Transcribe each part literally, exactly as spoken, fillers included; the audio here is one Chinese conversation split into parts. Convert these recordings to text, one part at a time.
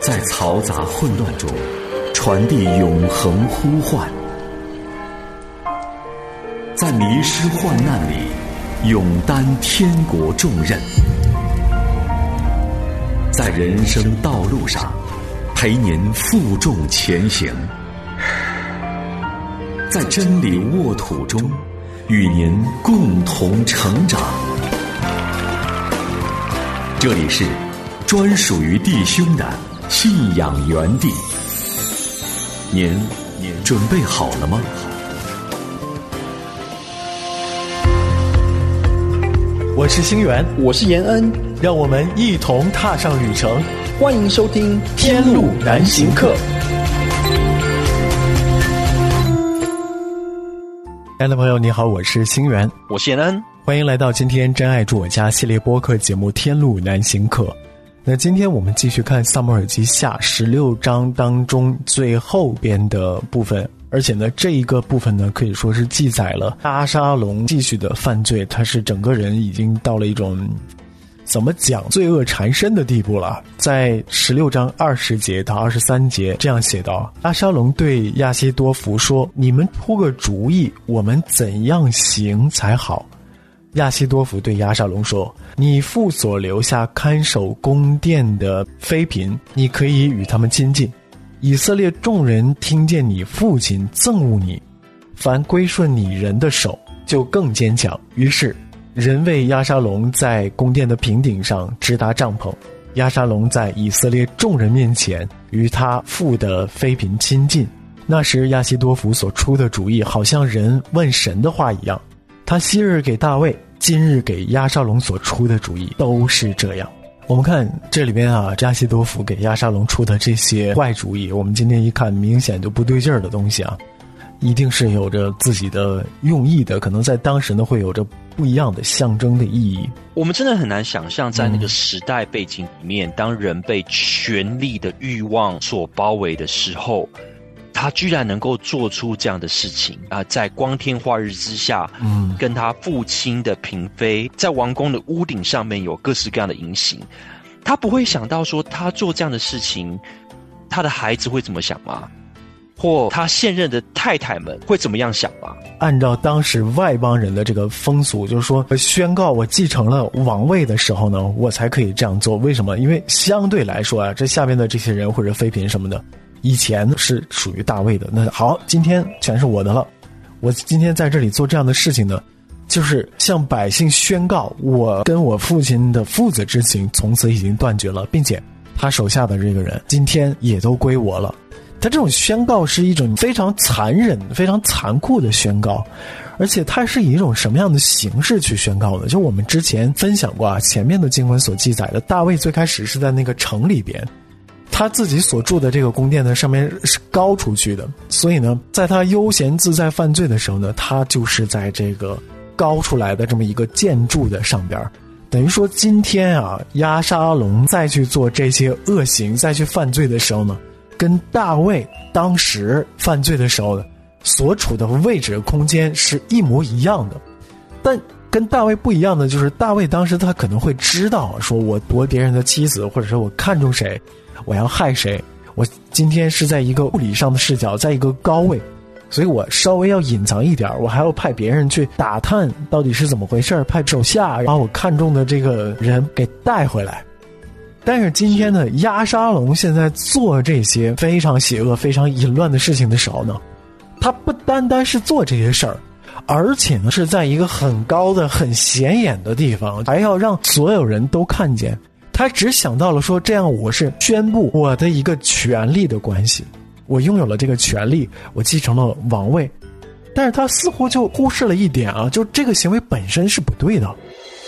在嘈杂混乱中传递永恒呼唤，在迷失患难里勇担天国重任，在人生道路上陪您负重前行，在真理沃土中与您共同成长。这里是专属于弟兄的信仰园地，您准备好了吗？ 我是星源， 我是延恩， 让我们一同踏上旅程。 欢迎收听《天路难行客》。 亲爱的朋友你好，我是星源， 我是延恩， 欢迎来到今天真爱住我家系列播客节目《天路难行客》。那今天我们继续看撒母耳记下十六章当中最后边的部分，而且呢这一个部分呢可以说是记载了押沙龙继续的犯罪，他是整个人已经到了一种怎么讲罪恶缠身的地步了。在十六章二十节到二十三节这样写道，押沙龙对亚希多弗说，你们出个主意，我们怎样行才好。亚希多弗对押沙龙说，你父所留下看守宫殿的妃嫔，你可以与他们亲近。以色列众人听见你父亲憎恶你，凡归顺你人的手就更坚强。于是人为押沙龙在宫殿的平顶上支搭帐篷，押沙龙在以色列众人面前与他父的妃嫔亲近。那时亚希多弗所出的主意好像人问神的话一样，他昔日给大卫，今日给押沙龙所出的主意都是这样。我们看这里边啊，亚希多弗给押沙龙出的这些坏主意，我们今天一看明显就不对劲儿的东西啊，一定是有着自己的用意的，可能在当时呢会有着不一样的象征的意义。 我们真的很难想象在那个时代背景里面、嗯、当人被权力的欲望所包围的时候，他居然能够做出这样的事情啊、呃！在光天化日之下，嗯，跟他父亲的嫔妃在王宫的屋顶上面有各式各样的淫行，他不会想到说他做这样的事情，他的孩子会怎么想吗？或他现任的太太们会怎么样想吗？ 按照当时外邦人的这个风俗，就是说宣告我继承了王位的时候呢，我才可以这样做。为什么？因为相对来说啊，这下面的这些人或者妃嫔什么的以前是属于大卫的，那好，今天全是我的了。我今天在这里做这样的事情呢，就是向百姓宣告我跟我父亲的父子之情从此已经断绝了，并且他手下的这个人今天也都归我了。他这种宣告是一种非常残忍非常残酷的宣告，而且他是以一种什么样的形式去宣告的？就我们之前分享过啊，前面的经文所记载的，大卫最开始是在那个城里边，他自己所住的这个宫殿呢上面是高出去的，所以呢在他悠闲自在犯罪的时候呢，他就是在这个高出来的这么一个建筑的上边。等于说今天啊，押沙龙再去做这些恶行再去犯罪的时候呢，跟大卫当时犯罪的时候所处的位置空间是一模一样的。但跟大卫不一样的就是大卫当时他可能会知道说我夺别人的妻子，或者说我看中谁我要害谁，我今天是在一个物理上的视角，在一个高位，所以我稍微要隐藏一点，我还要派别人去打探到底是怎么回事，派手下把我看中的这个人给带回来。但是今天呢，押沙龙现在做这些非常邪恶非常淫乱的事情的时候呢，他不单单是做这些事儿，而且呢是在一个很高的很显眼的地方，还要让所有人都看见。他只想到了说，这样我是宣布我的一个权力的关系，我拥有了这个权力，我继承了王位。但是他似乎就忽视了一点啊，就这个行为本身是不对的。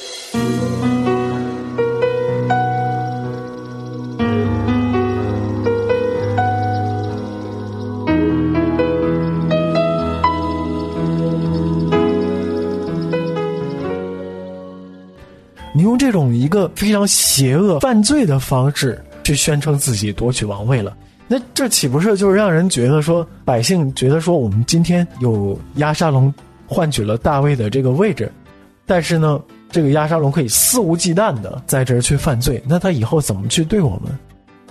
你用这种一个非常邪恶犯罪的方式去宣称自己夺取王位了，那这岂不是就是让人觉得说，百姓觉得说我们今天有押沙龙换取了大卫的这个位置，但是呢这个押沙龙可以肆无忌惮的在这儿去犯罪，那他以后怎么去对我们？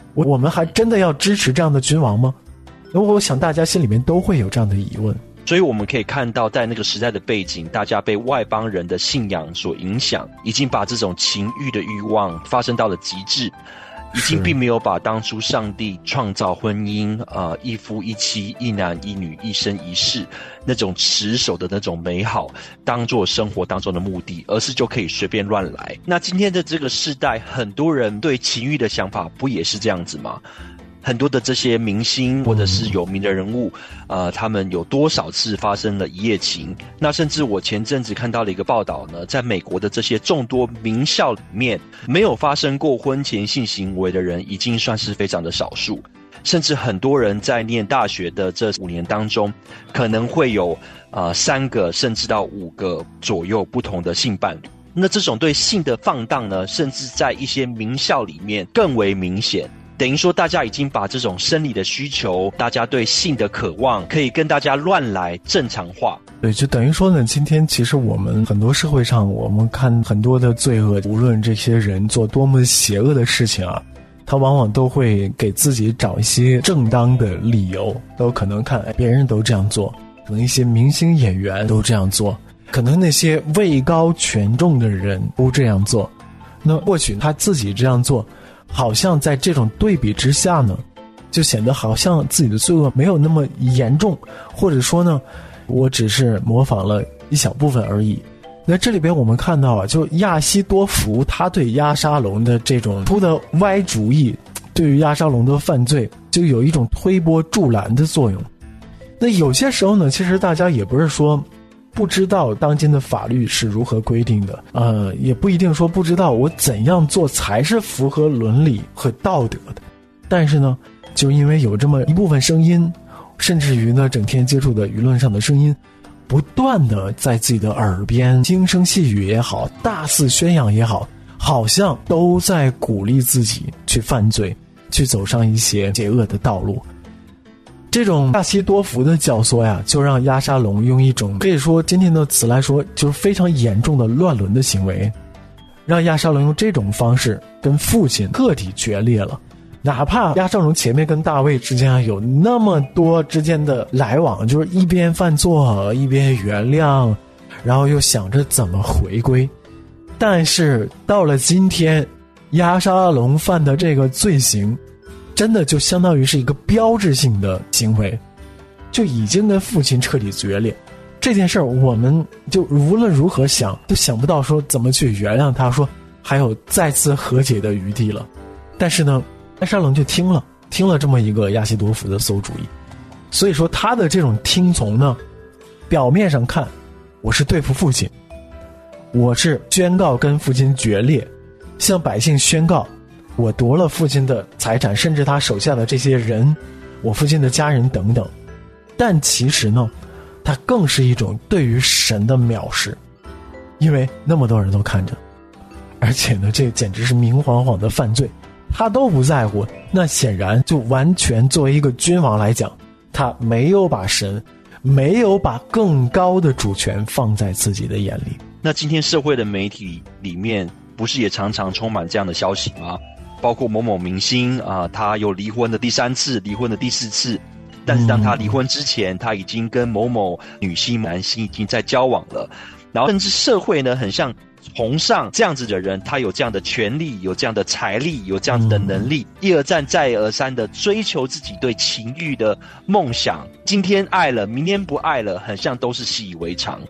我我们还真的要支持这样的君王吗？那我想大家心里面都会有这样的疑问。 所以我们可以看到，在那个时代的背景，大家被外邦人的信仰所影响，已经把这种情欲的欲望发生到了极致，已经并没有把当初上帝创造婚姻呃一夫一妻一男一女一生一世那种持守的那种美好当作生活当中的目的，而是就可以随便乱来。那今天的这个世代，很多人对情欲的想法不也是这样子吗？很多的这些明星或者是有名的人物，呃，他们有多少次发生了一夜情？那甚至我前阵子看到了一个报道呢，在美国的这些众多名校里面，没有发生过婚前性行为的人已经算是非常的少数。甚至很多人在念大学的这五年当中，可能会有呃三个甚至到五个左右不同的性伴侣。那这种对性的放荡呢，甚至在一些名校里面更为明显。等于说大家已经把这种生理的需求，大家对性的渴望可以跟大家乱来正常化。 对，就等于说呢，今天其实我们很多社会上，我们看很多的罪恶，无论这些人做多么邪恶的事情啊，他往往都会给自己找一些正当的理由，都可能看别人都这样做，可能一些明星演员都这样做，可能那些位高权重的人都这样做，那或许他自己这样做，好像在这种对比之下呢，就显得好像自己的罪恶没有那么严重，或者说呢，我只是模仿了一小部分而已。那这里边我们看到啊，就亚西多弗他对押沙龙的这种出的歪主意，对于押沙龙的犯罪就有一种推波助澜的作用。那有些时候呢，其实大家也不是说不知道当今的法律是如何规定的，呃，也不一定说不知道我怎样做才是符合伦理和道德的。但是呢，就因为有这么一部分声音，甚至于呢，整天接触的舆论上的声音，不断的在自己的耳边轻声细语也好，大肆宣扬也好，好像都在鼓励自己去犯罪，去走上一些邪恶的道路。这种亚西多弗的教唆呀，就让押沙龙用一种可以说今天的词来说，就是非常严重的乱伦的行为，让押沙龙用这种方式跟父亲彻底决裂了。哪怕押沙龙前面跟大卫之间有那么多之间的来往，就是一边犯错一边原谅，然后又想着怎么回归，但是到了今天，押沙龙犯的这个罪行真的就相当于是一个标志性的行为，就已经跟父亲彻底决裂。这件事儿我们就无论如何想都想不到说怎么去原谅他，说还有再次和解的余地了。但是呢，押沙龙就听了听了这么一个亚西多弗的馊主意，所以说他的这种听从呢，表面上看我是对付父亲，我是宣告跟父亲决裂，向百姓宣告我夺了父亲的财产，甚至他手下的这些人，我父亲的家人等等。但其实呢，他更是一种对于神的藐视，因为那么多人都看着，而且呢，这简直是明晃晃的犯罪，他都不在乎。那显然就完全作为一个君王来讲，他没有把神，没有把更高的主权放在自己的眼里。 那今天社会的媒体里面，不是也常常充满这样的消息吗？包括某某明星啊、呃，他有离婚的第三次，离婚的第四次，但是当他离婚之前，他已经跟某某女性、男性已经在交往了。然后甚至社会呢，很像崇尚这样子的人，他有这样的权利，有这样的财力，有这样子的能力，一而再再而三的追求自己对情欲的梦想。今天爱了，明天不爱了，很像都是习以为常。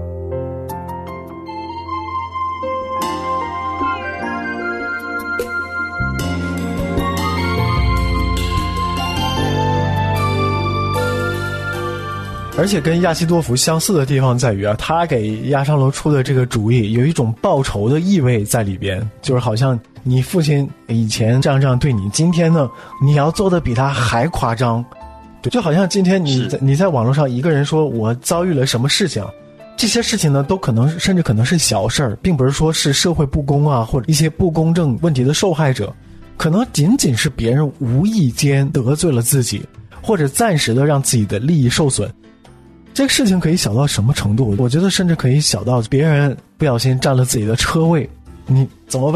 而且跟亚西多弗相似的地方在于啊，他给押沙龙出的这个主意有一种报仇的意味在里边，就是好像你父亲以前这样这样对你，今天呢你要做的比他还夸张。就好像今天你在你在网络上一个人说我遭遇了什么事情，这些事情呢都可能甚至可能是小事儿，并不是说是社会不公啊或者一些不公正问题的受害者，可能仅仅是别人无意间得罪了自己，或者暂时的让自己的利益受损。这个事情可以小到什么程度？我觉得甚至可以小到别人不小心占了自己的车位，你怎么办？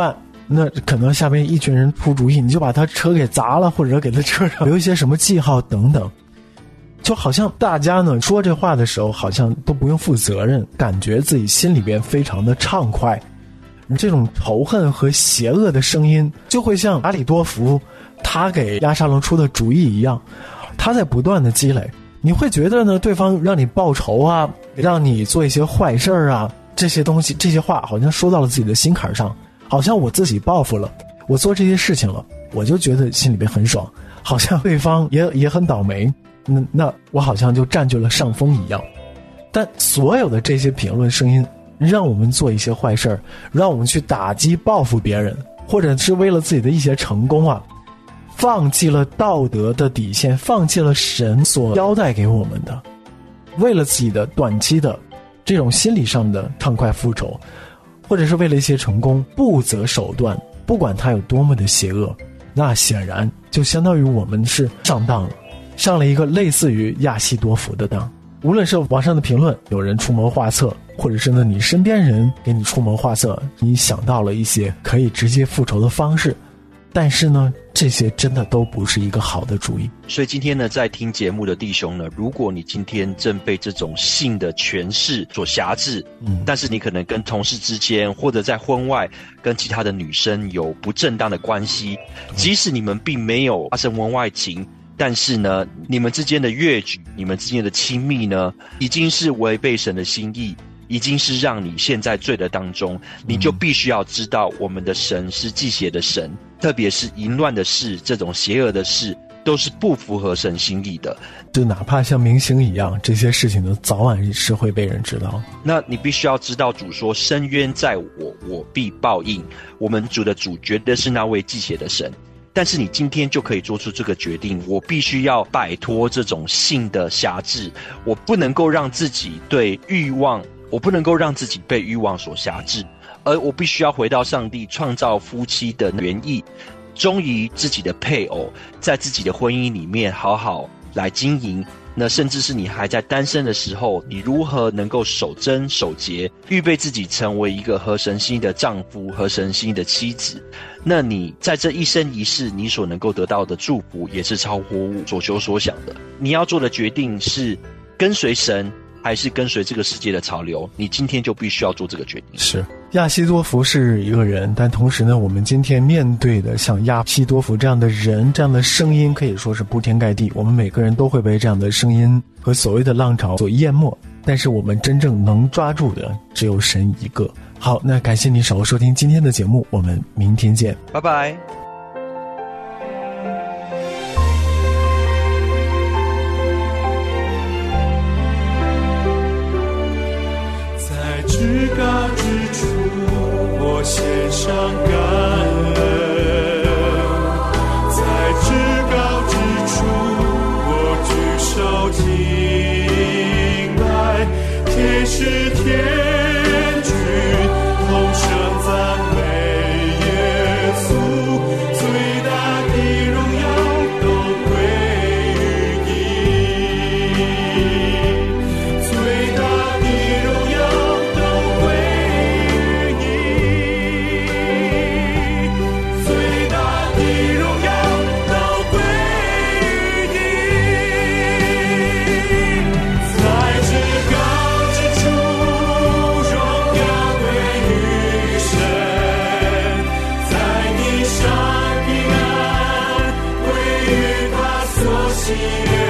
那可能下面一群人出主意，你就把他车给砸了，或者给他车上留一些什么记号等等。就好像大家呢说这话的时候好像都不用负责任，感觉自己心里边非常的畅快。这种仇恨和邪恶的声音就会像阿里多福他给亚沙龙出的主意一样，他在不断的积累。你会觉得呢对方让你报仇啊，让你做一些坏事啊，这些东西这些话好像说到了自己的心坎上，好像我自己报复了，我做这些事情了，我就觉得心里边很爽，好像对方也也很倒霉，那那我好像就占据了上风一样。但所有的这些评论声音让我们做一些坏事，让我们去打击报复别人，或者是为了自己的一些成功啊，放弃了道德的底线，放弃了神所交代给我们的，为了自己的短期的这种心理上的畅快复仇，或者是为了一些成功不择手段，不管它有多么的邪恶，那显然就相当于我们是上当了，上了一个类似于亚希多弗的当。无论是网上的评论有人出谋划策，或者是呢你身边人给你出谋划策，你想到了一些可以直接复仇的方式，但是呢这些真的都不是一个好的主意。 所以今天呢在听节目的弟兄呢，如果你今天正被这种性的权势所辖制，嗯，但是你可能跟同事之间或者在婚外跟其他的女生有不正当的关系，即使你们并没有发生婚外情，但是呢你们之间的越矩，你们之间的亲密呢已经是违背神的心意，已经是让你陷在罪的当中，你就必须要知道我们的神是忌邪的神，特别是淫乱的事，这种邪恶的事都是不符合神心意的。 就哪怕像明星一样，这些事情呢早晚是会被人知道。 那你必须要知道主说深渊在我，我必报应。我们主的主绝对是那位忌邪的神，但是你今天就可以做出这个决定，我必须要摆脱这种性的辖制，我不能够让自己对欲望，我不能够让自己被欲望所辖制，而我必须要回到上帝创造夫妻的原意，忠于自己的配偶，在自己的婚姻里面好好来经营。那甚至是你还在单身的时候，你如何能够守贞守节，预备自己成为一个合神心意的丈夫，合神心意的妻子。那你在这一生一世，你所能够得到的祝福也是超乎所求所想的。你要做的决定是跟随神还是跟随这个世界的潮流，你今天就必须要做这个决定。 是亚希多弗是一个人，但同时呢我们今天面对的像亚希多弗这样的人，这样的声音可以说是铺天盖地，我们每个人都会被这样的声音和所谓的浪潮所淹没，但是我们真正能抓住的只有神一个。好，那感谢你守候收听今天的节目，我们明天见， 拜拜。 至高之处，我献上感恩；在至高之处，我举手敬拜。天使天军同声赞美耶稣，最大的荣耀都归于你，最大的荣耀喜悦。